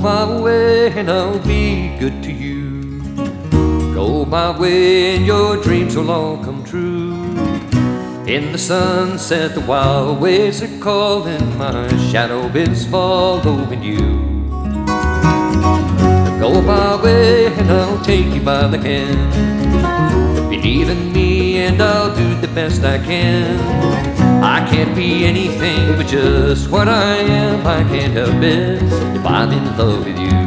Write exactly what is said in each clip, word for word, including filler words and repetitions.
my way and I'll be good to you. Go my way and your dreams will all come true. In the sunset the wild waves are calling, my shadow is following you. Go my way and I'll take you by the hand. Believe in me and I'll do the best I can. I can't be anything but just what I am. I can't help it if I'm in love with you.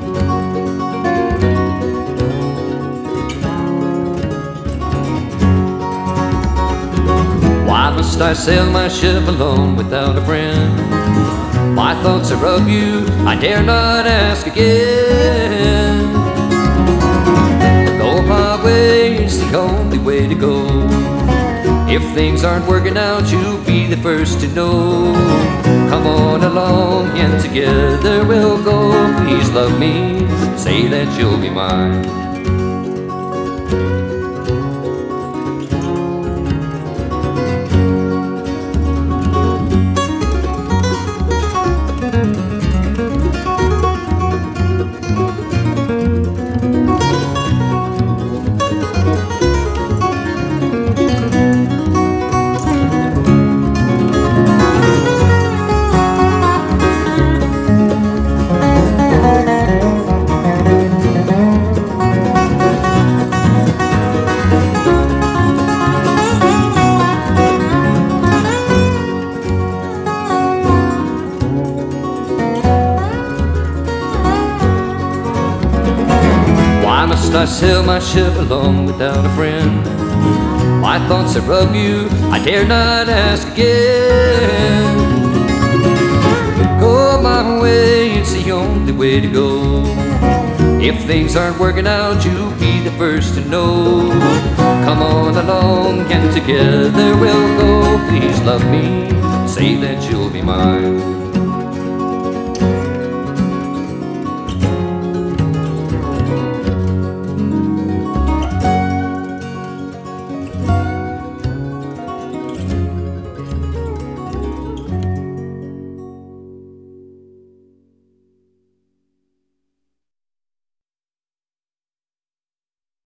Why must I sail my ship alone without a friend? My thoughts are of you, I dare not ask again. Go my way, it's the only way to go. If things aren't working out, you'll be the first to know. Come on along and together we'll go. Please love me, say that you'll be mine. Why must I sail my ship alone without a friend? My thoughts are of you, I dare not ask again. Go my way, it's the only way to go. If things aren't working out, you'll be the first to know. Come on along and together we'll go. Please love me, say that you'll be mine.